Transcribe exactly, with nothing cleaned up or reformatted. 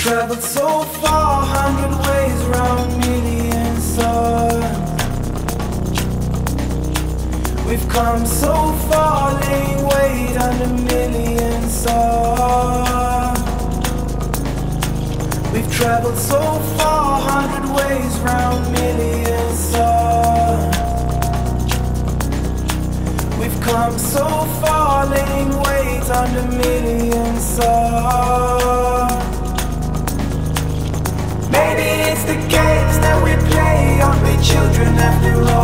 traveled so far, hundred ways round million suns. We've come so far, laying weight under million suns. We've traveled so far, hundred ways round million suns. We've come so far, laying weight under million suns. Maybe it's the games that we play, aren't we children after all?